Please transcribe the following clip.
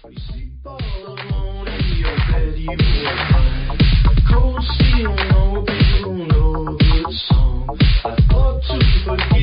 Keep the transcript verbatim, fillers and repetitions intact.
We sleep all alone in your bed, you will find. Cold steel, no people know the song. I thought to forget.